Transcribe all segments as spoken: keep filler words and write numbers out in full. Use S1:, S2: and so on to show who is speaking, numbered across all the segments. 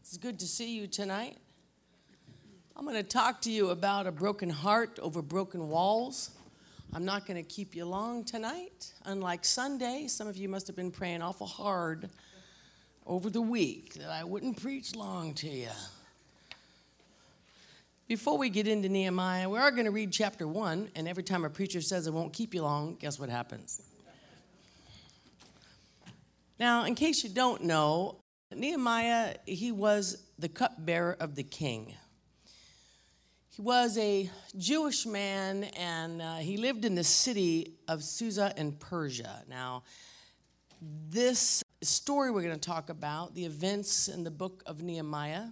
S1: It's good to see you tonight. I'm going to talk to you about a broken heart over broken walls. I'm not going to keep you long tonight. Unlike Sunday, some of you must have been praying awful hard over the week that I wouldn't preach long to you. Before we get into Nehemiah, we are going to read chapter one, and every time a preacher says it won't keep you long, guess what happens? Now, in case you don't know, Nehemiah, he was the cupbearer of the king. He was a Jewish man, and uh, he lived in the city of Susa in Persia. Now, this story we're going to talk about, the events in the book of Nehemiah,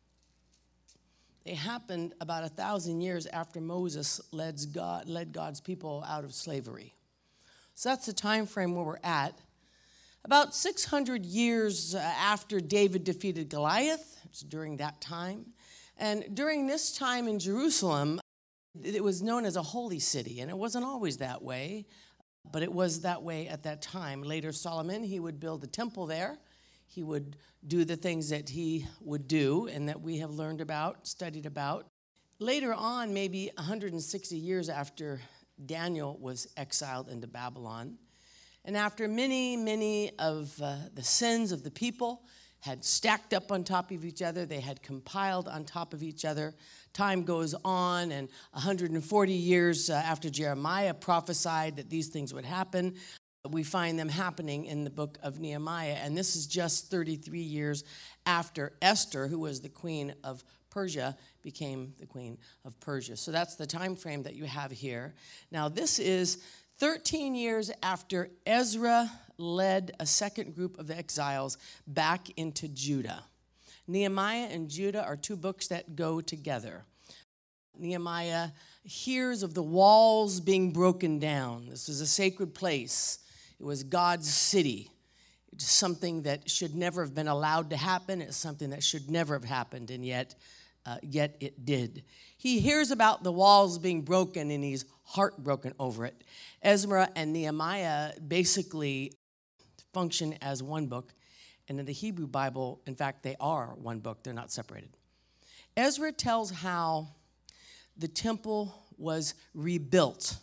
S1: they happened about a thousand years after Moses led, God, led God's people out of slavery. So that's the time frame where we're at. About six hundred years after David defeated Goliath, it's during that time. And during this time in Jerusalem, it was known as a holy city, and it wasn't always that way, but it was that way at that time. Later, Solomon, he would build a temple there. He would do the things that he would do and that we have learned about, studied about. Later on, maybe one hundred sixty years after Daniel was exiled into Babylon, and after many, many of uh, the sins of the people had stacked up on top of each other, they had compiled on top of each other, time goes on, and one hundred forty years uh, after Jeremiah prophesied that these things would happen, we find them happening in the book of Nehemiah. And this is just thirty-three years after Esther, who was the queen of Persia, became the queen of Persia. So that's the time frame that you have here. Now, this is thirteen years after Ezra led a second group of exiles back into Judah. Nehemiah and Judah are two books that go together. Nehemiah hears of the walls being broken down. This is a sacred place. It was God's city. It's something that should never have been allowed to happen. It's something that should never have happened, and yet, uh, yet it did. He hears about the walls being broken, and he's heartbroken over it. Ezra and Nehemiah basically function as one book, and in the Hebrew Bible, in fact, they are one book. They're not separated. Ezra tells how the temple was rebuilt.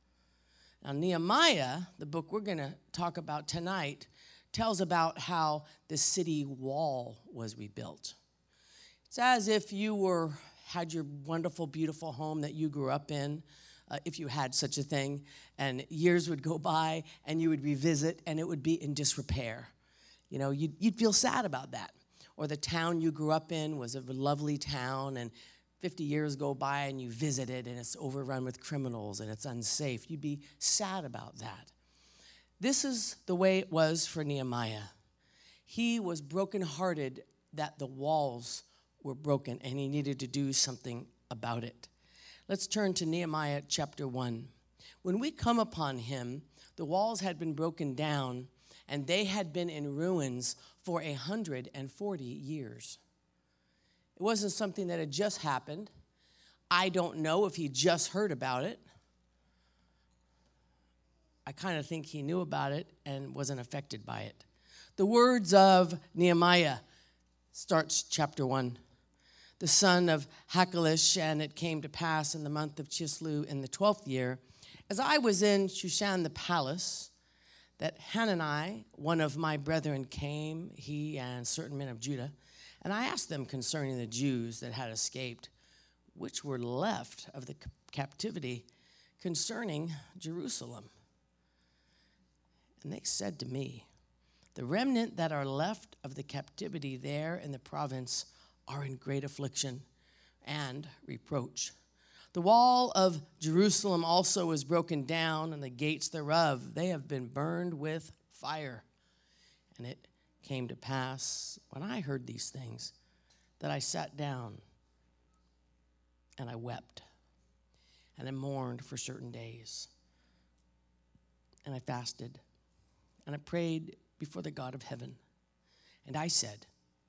S1: Now, Nehemiah, the book we're going to talk about tonight, tells about how the city wall was rebuilt. It's as if you were had your wonderful, beautiful home that you grew up in, uh, if you had such a thing, and years would go by, and you would revisit, and it would be in disrepair. You know, you'd, you'd feel sad about that. Or the town you grew up in was a lovely town, and fifty years go by, and you visit it, and it's overrun with criminals, and it's unsafe. You'd be sad about that. This is the way it was for Nehemiah. He was brokenhearted that the walls were broken, and he needed to do something about it. Let's turn to Nehemiah chapter one. When we come upon him, the walls had been broken down, and they had been in ruins for one hundred forty years. It wasn't something that had just happened. I don't know if he just heard about it. I kind of think he knew about it and wasn't affected by it. The words of Nehemiah starts chapter one. The son of Hakalish, and it came to pass in the month of Chislev in the twelfth year, as I was in Shushan the palace, that Hanani, one of my brethren, came, he and certain men of Judah, and I asked them concerning the Jews that had escaped, which were left of the captivity, concerning Jerusalem. And they said to me, the remnant that are left of the captivity there in the province are in great affliction and reproach. The wall of Jerusalem also is broken down, and the gates thereof, they have been burned with fire. And it came to pass, when I heard these things, that I sat down, and I wept, and I mourned for certain days. And I fasted, and I prayed before the God of heaven. And I said,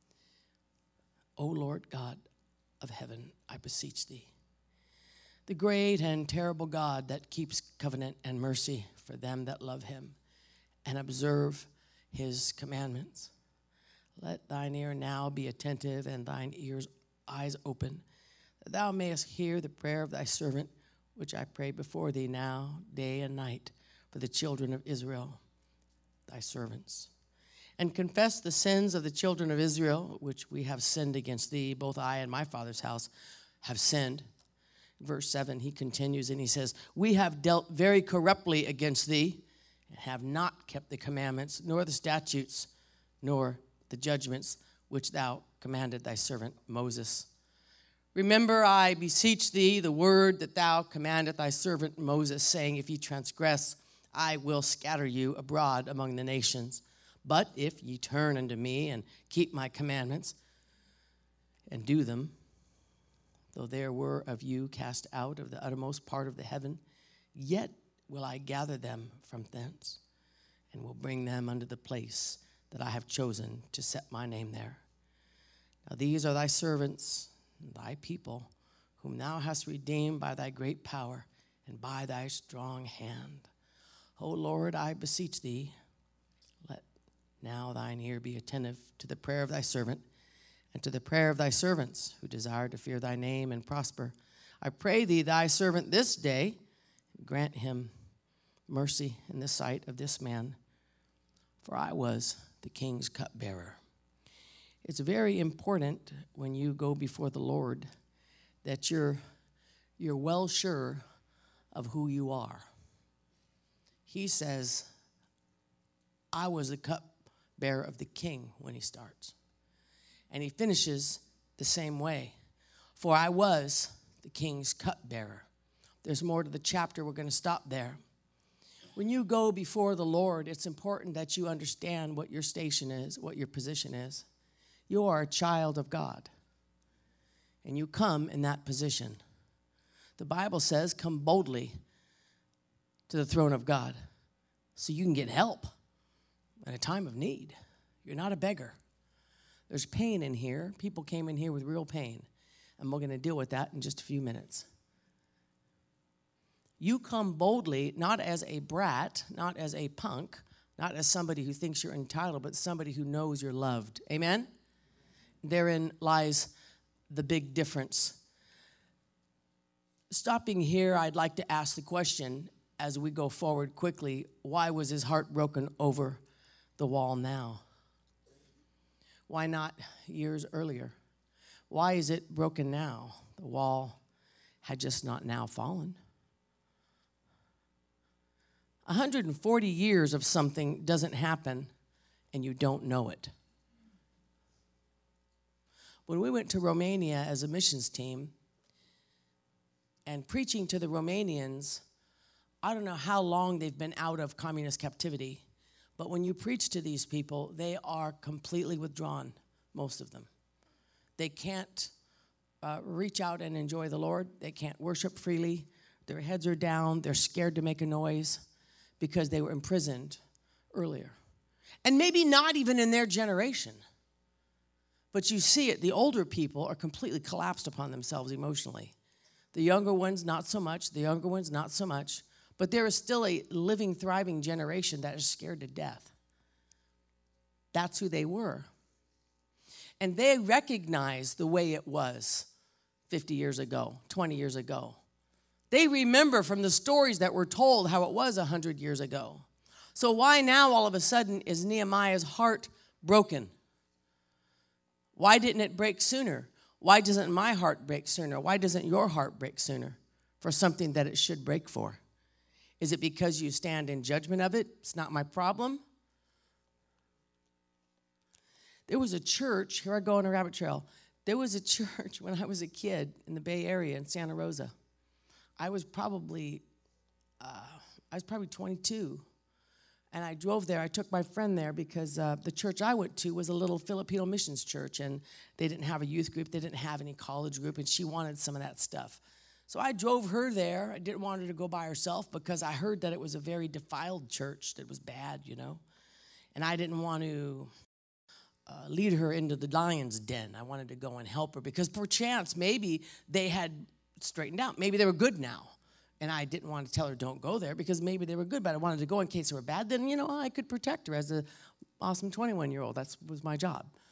S1: O Lord God of heaven, I beseech thee, the great and terrible God that keeps covenant and mercy for them that love him and observe his commandments, Let thine ear now be attentive and thine ears eyes open, that thou mayest hear the prayer of thy servant, which I pray before thee now, day and night, for the children of Israel, thy servants. And confess the sins of the children of Israel, which we have sinned against thee. Both I and my father's house have sinned. Verse seven, he continues and he says, we have dealt very corruptly against thee, and have not kept the commandments, nor the statutes, nor the judgments which thou commanded thy servant Moses. Remember, I beseech thee, the word that thou commanded thy servant Moses, saying, if ye transgress, I will scatter you abroad among the nations. But if ye turn unto me and keep my commandments and do them, though there were of you cast out of the uttermost part of the heaven, yet will I gather them from thence, and will bring them unto the place that I have chosen to set my name there. Now these are thy servants, thy people, whom thou hast redeemed by thy great power and by thy strong hand. O Lord, I beseech thee, let now thine ear be attentive to the prayer of thy servant, and to the prayer of thy servants who desire to fear thy name and prosper. I pray thee, thy servant this day, grant him mercy in the sight of this man, for I was the king's cupbearer. It's very important when you go before the Lord that you're, you're well sure of who you are. He says, I was the cupbearer of the king when he starts. And he finishes the same way. For I was the king's cupbearer. There's more to the chapter. We're going to stop there. When you go before the Lord, it's important that you understand what your station is, what your position is. You are a child of God. And you come in that position. The Bible says, come boldly to the throne of God so you can get help at a time of need. You're not a beggar. There's pain in here. People came in here with real pain. And we're going to deal with that in just a few minutes. You come boldly, not as a brat, not as a punk, not as somebody who thinks you're entitled, but somebody who knows you're loved. Amen? Therein lies the big difference. Stopping here, I'd like to ask the question as we go forward quickly, why was his heart broken over the wall now? Why not years earlier? Why is it broken now? The wall had just not now fallen. one hundred forty years of something doesn't happen and you don't know it. When we went to Romania as a missions team and preaching to the Romanians, I don't know how long they've been out of communist captivity, but when you preach to these people, they are completely withdrawn, most of them. They can't uh, reach out and enjoy the Lord. They can't worship freely. Their heads are down. They're scared to make a noise because they were imprisoned earlier. And maybe not even in their generation. But you see it. The older people are completely collapsed upon themselves emotionally. The younger ones, not so much. The younger ones, not so much. But there is still a living, thriving generation that is scared to death. That's who they were. And they recognize the way it was fifty years ago, twenty years ago. They remember from the stories that were told how it was one hundred years ago. So why now all of a sudden is Nehemiah's heart broken? Why didn't it break sooner? Why doesn't my heart break sooner? Why doesn't your heart break sooner for something that it should break for? Is it because you stand in judgment of it? It's not my problem. There was a church, here I go on a rabbit trail. There was a church when I was a kid in the Bay Area in Santa Rosa. I was probably, uh, I was probably twenty-two. And I drove there. I took my friend there because uh, the church I went to was a little Filipino missions church, and they didn't have a youth group. They didn't have any college group, and she wanted some of that stuff. So I drove her there. I didn't want her to go by herself because I heard that it was a very defiled church that was bad, you know. And I didn't want to uh, lead her into the lion's den. I wanted to go and help her because perchance maybe they had straightened out. Maybe they were good now. And I didn't want to tell her don't go there because maybe they were good, but I wanted to go in case they were bad. Then, you know, I could protect her as an awesome twenty-one-year-old. That was my job.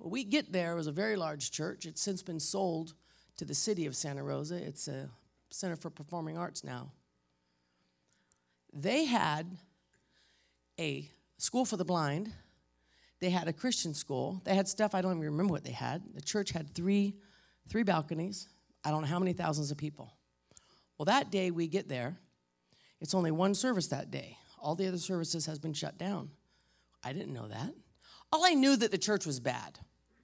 S1: Well, we get there. It was a very large church. It's since been sold to the city of Santa Rosa. It's a Center for Performing Arts now. They had a school for the blind. They had a Christian school. They had stuff, I don't even remember what they had. The church had three, three balconies. I don't know how many thousands of people. Well, that day we get there. It's only one service that day. All the other services has been shut down. I didn't know that. All I knew that the church was bad.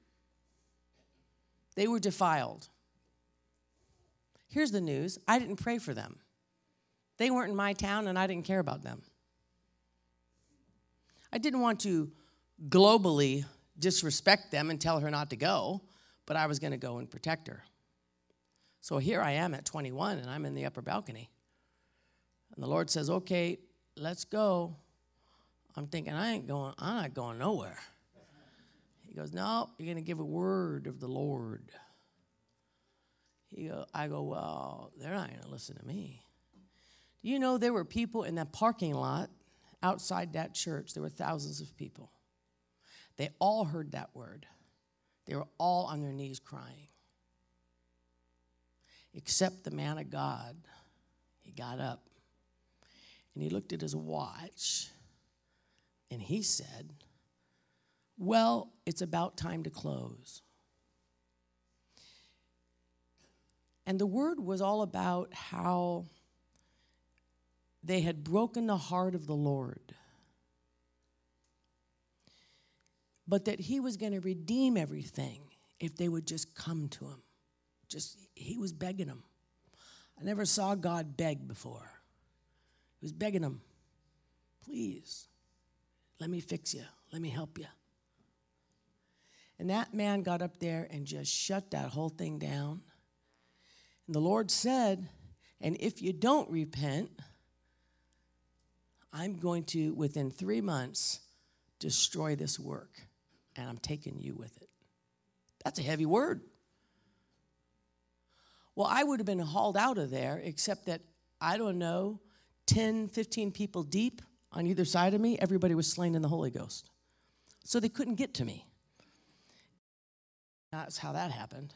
S1: They were defiled. Here's the news. I didn't pray for them. They weren't in my town, and I didn't care about them. I didn't want to globally disrespect them and tell her not to go, but I was going to go and protect her. So here I am at twenty-one, and I'm in the upper balcony. And the Lord says, okay, let's go. I'm thinking, I ain't going, I'm not going nowhere. He goes, no, you're going to give a word of the Lord. He go, I go, well, they're not going to listen to me. Do you know there were people in that parking lot outside that church? There were thousands of people. They all heard that word. They were all on their knees crying. Except the man of God. He got up and he looked at his watch and he said, well, it's about time to close. And the word was all about how they had broken the heart of the Lord, but that he was going to redeem everything if they would just come to him. Just, he was begging them. I never saw God beg before. He was begging them, please, let me fix you. Let me help you. And that man got up there and just shut that whole thing down. And the Lord said, and if you don't repent, I'm going to, within three months, destroy this work. And I'm taking you with it. That's a heavy word. Well, I would have been hauled out of there, except that, I don't know, ten, fifteen people deep on either side of me, everybody was slain in the Holy Ghost. So they couldn't get to me. That's how that happened.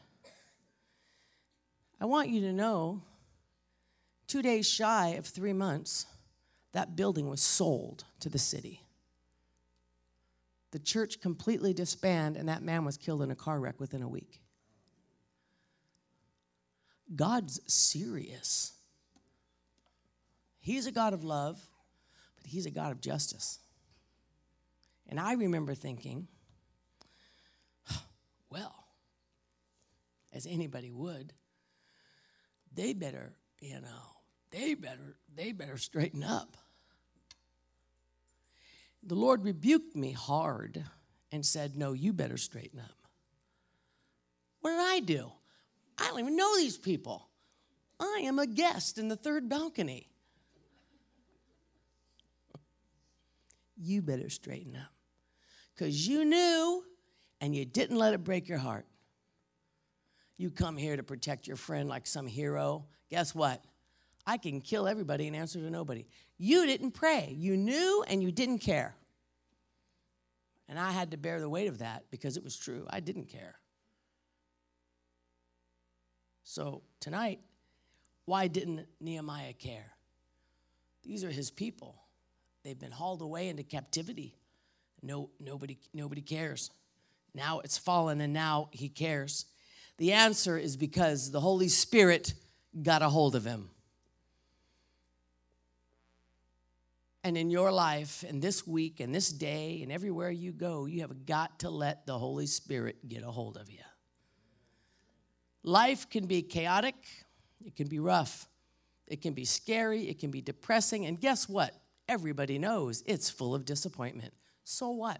S1: I want you to know, two days shy of three months, that building was sold to the city. The church completely disbanded, and that man was killed in a car wreck within a week. God's serious. He's a God of love, but he's a God of justice. And I remember thinking, well, as anybody would, they better, you know, they better, they better straighten up. The Lord rebuked me hard and said, no, you better straighten up. What did I do? I don't even know these people. I am a guest in the third balcony. You better straighten up. Because you knew and you didn't let it break your heart. You come here to protect your friend like some hero. Guess what? I can kill everybody and answer to nobody. You didn't pray. You knew and you didn't care. And I had to bear the weight of that because it was true. I didn't care. So tonight, why didn't Nehemiah care? These are his people. They've been hauled away into captivity. No, nobody, nobody cares. Now it's fallen and now he cares. The answer is because the Holy Spirit got a hold of him. And in your life, and this week, and this day, and everywhere you go, you have got to let the Holy Spirit get a hold of you. Life can be chaotic. It can be rough. It can be scary. It can be depressing. And guess what? Everybody knows it's full of disappointment. So what?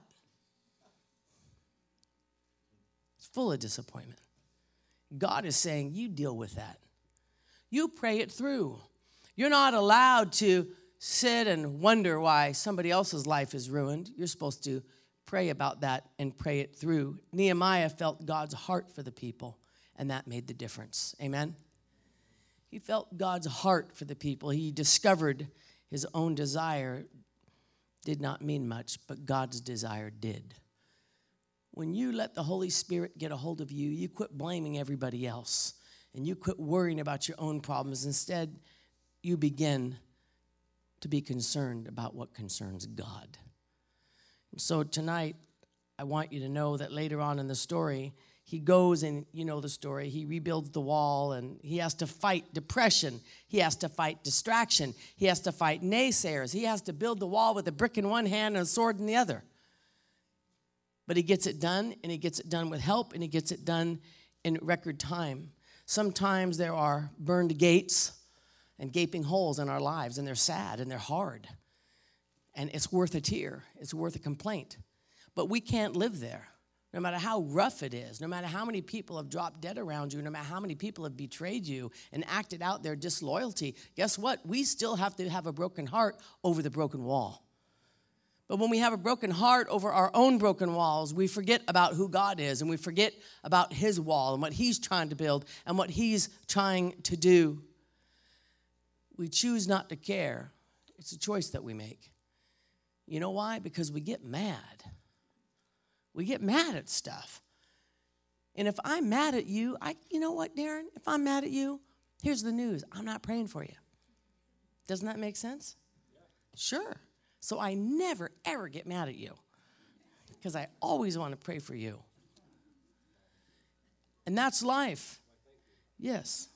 S1: It's full of disappointment. God is saying, you deal with that. You pray it through. You're not allowed to sit and wonder why somebody else's life is ruined. You're supposed to pray about that and pray it through. Nehemiah felt God's heart for the people, and that made the difference. Amen? He felt God's heart for the people. He discovered his own desire did not mean much, but God's desire did. when you let the Holy Spirit get a hold of you, you quit blaming everybody else and you quit worrying about your own problems. Instead, you begin to be concerned about what concerns God. So tonight, I want you to know that later on in the story, he goes and, you know the story, he rebuilds the wall and he has to fight depression. He has to fight distraction. He has to fight naysayers. He has to build the wall with a brick in one hand and a sword in the other. But he gets it done, and he gets it done with help, and he gets it done in record time. Sometimes there are burned gates and gaping holes in our lives, and they're sad and they're hard. And it's worth a tear. It's worth a complaint. But we can't live there. No matter how rough it is, no matter how many people have dropped dead around you, no matter how many people have betrayed you and acted out their disloyalty, guess what? We still have to have a broken heart over the broken wall. But when we have a broken heart over our own broken walls, we forget about who God is, and we forget about his wall and what he's trying to build and what he's trying to do. We choose not to care. It's a choice that we make. You know why? Because we get mad. We get mad at stuff. And if I'm mad at you, I, you know what, Darren? If I'm mad at you, here's the news. I'm not praying for you. Doesn't that make sense? Sure. So I never, ever get mad at you because I always want to pray for you. And that's life. Yes.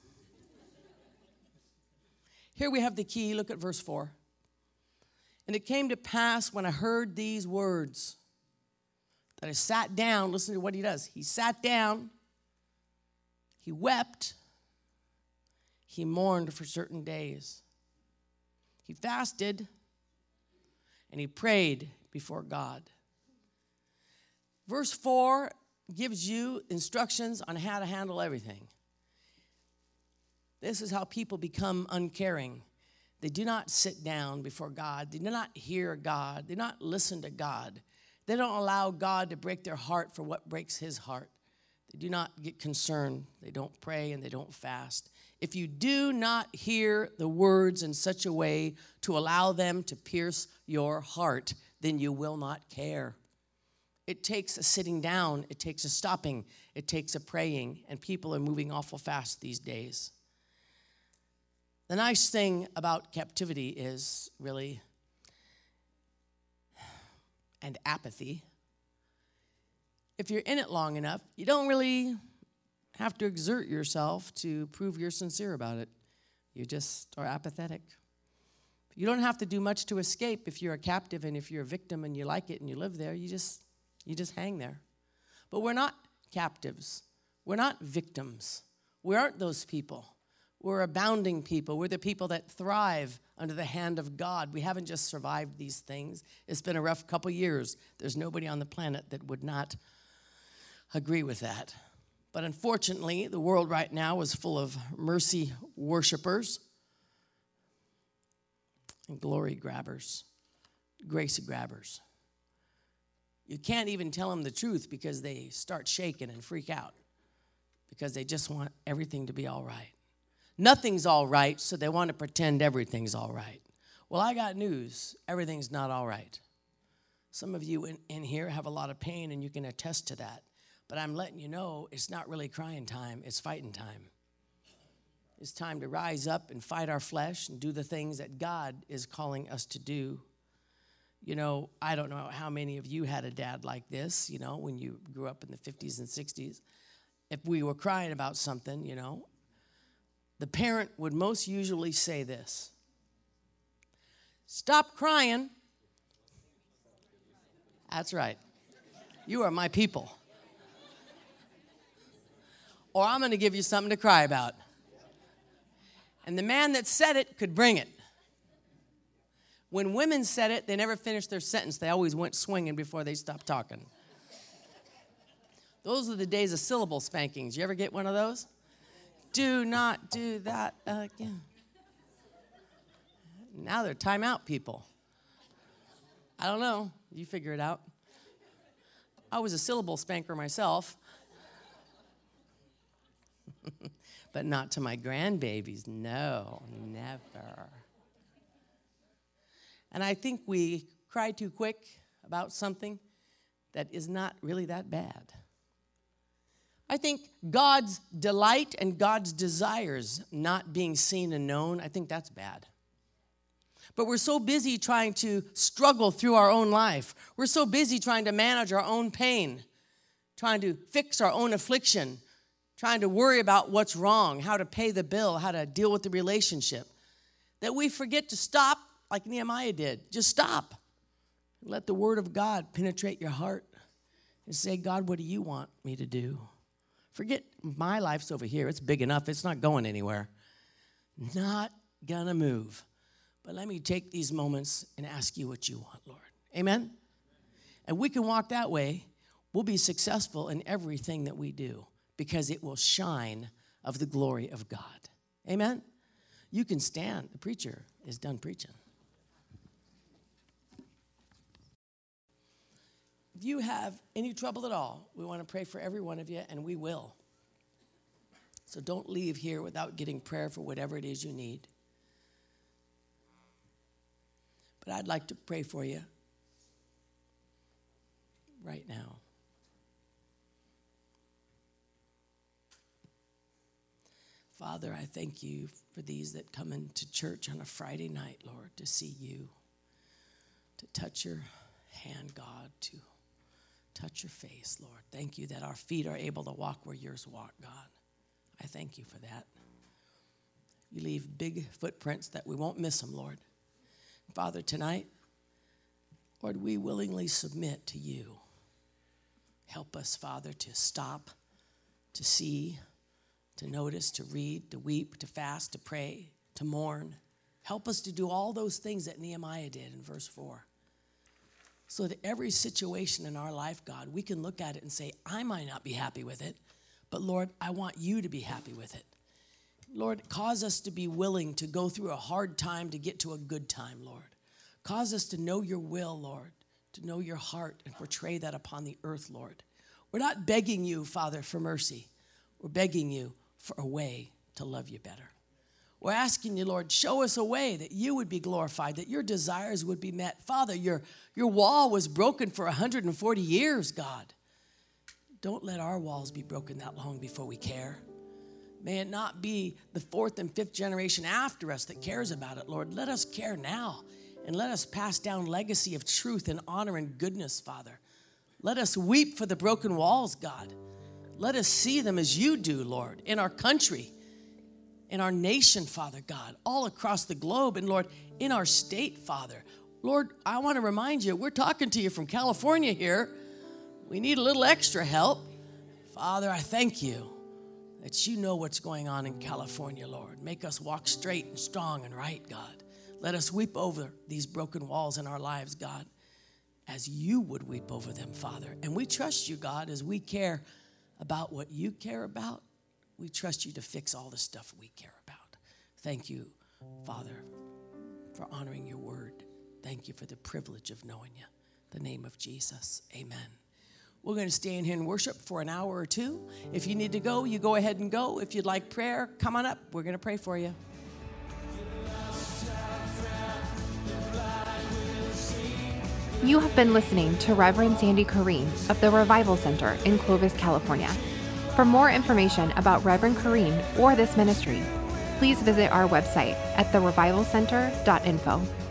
S1: Here we have the key. Look at verse four. And it came to pass when I heard these words that I sat down. Listen to what he does. He sat down. He wept. He mourned for certain days. He fasted. And he prayed before God. Verse four gives you instructions on how to handle everything. This is how people become uncaring. They do not sit down before God. They do not hear God. They do not listen to God. They don't allow God to break their heart for what breaks his heart. They do not get concerned. They don't pray and they don't fast. If you do not hear the words in such a way to allow them to pierce your heart, then you will not care. It takes a sitting down. It takes a stopping. It takes a praying. And people are moving awful fast these days. The nice thing about captivity is really, and apathy, if you're in it long enough, you don't really have to exert yourself to prove you're sincere about it. You just are apathetic. You don't have to do much to escape if you're a captive and if you're a victim and you like it and you live there. You just, you just hang there. But we're not captives. We're not victims. We aren't those people. We're abounding people. We're the people that thrive under the hand of God. We haven't just survived these things. It's been a rough couple years. There's nobody on the planet that would not agree with that. But unfortunately, the world right now is full of mercy worshipers and glory grabbers, grace grabbers. You can't even tell them the truth because they start shaking and freak out because they just want everything to be all right. Nothing's all right, so they want to pretend everything's all right. Well, I got news. Everything's not all right. Some of you in, in here have a lot of pain, and you can attest to that. But I'm letting you know it's not really crying time. It's fighting time. It's time to rise up and fight our flesh and do the things that God is calling us to do. You know, I don't know how many of you had a dad like this, you know, when you grew up in the fifties and sixties. If we were crying about something, you know, the parent would most usually say this: "Stop crying." That's right. You are my people. Or I'm going to give you something to cry about. And the man that said it could bring it. When women said it, they never finished their sentence. They always went swinging before they stopped talking. Those are the days of syllable spankings. You ever get one of those? Do not do that again. Now they're timeout people. I don't know. You figure it out. I was a syllable spanker myself. But not to my grandbabies. No, never. And I think we cry too quick about something. that is not really that bad. I think God's delight and God's desires not being seen and known, I think that's bad. But we're so busy trying to struggle through our own life. We're so busy trying to manage our own pain, trying to fix our own affliction, trying to worry about what's wrong, how to pay the bill, how to deal with the relationship, that we forget to stop like Nehemiah did. Just stop. Let the word of God penetrate your heart and say, God, what do you want me to do? Forget my life's over here. It's big enough. It's not going anywhere. Not gonna move. But let me take these moments and ask you what you want, Lord. Amen? And we can walk that way. We'll be successful in everything that we do because it will shine of the glory of God. Amen? You can stand. The preacher is done preaching. If you have any trouble at all, we want to pray for every one of you, and we will. So don't leave here without getting prayer for whatever it is you need. But I'd like to pray for you right now. Father, I thank you for these that come into church on a Friday night, Lord, to see you, to touch your hand, God, to touch your face, Lord. Thank you that our feet are able to walk where yours walk, God. I thank you for that. You leave big footprints that we won't miss them, Lord. Father, tonight, Lord, we willingly submit to you. Help us, Father, to stop, to see, to notice, to read, to weep, to fast, to pray, to mourn. Help us to do all those things that Nehemiah did in verse four. So that every situation in our life, God, we can look at it and say, I might not be happy with it, but Lord, I want you to be happy with it. Lord, cause us to be willing to go through a hard time to get to a good time, Lord. Cause us to know your will, Lord, to know your heart and portray that upon the earth, Lord. We're not begging you, Father, for mercy. We're begging you for a way to love you better. We're asking you, Lord, show us a way that you would be glorified, that your desires would be met. Father, your, your wall was broken for one hundred forty years, God. Don't let our walls be broken that long before we care. May it not be the fourth and fifth generation after us that cares about it, Lord. Let us care now, and let us pass down legacy of truth and honor and goodness, Father. Let us weep for the broken walls, God. Let us see them as you do, Lord, in our country, in our nation, Father God, all across the globe, and Lord, in our state, Father. Lord, I want to remind you, we're talking to you from California here. We need a little extra help. Father, I thank you that you know what's going on in California, Lord. Make us walk straight and strong and right, God. Let us weep over these broken walls in our lives, God, as you would weep over them, Father. And we trust you, God, as we care about what you care about. We trust you to fix all the stuff we care about. Thank you, Father, for honoring your word. Thank you for the privilege of knowing you. In the name of Jesus, amen. We're going to stay in here and worship for an hour or two. If you need to go, you go ahead and go. If you'd like prayer, come on up. We're going to pray for you.
S2: You have been listening to Reverend Sandy Kareem of the Revival Center in Clovis, California. For more information about Reverend Kareem or this ministry, please visit our website at the revival center dot info.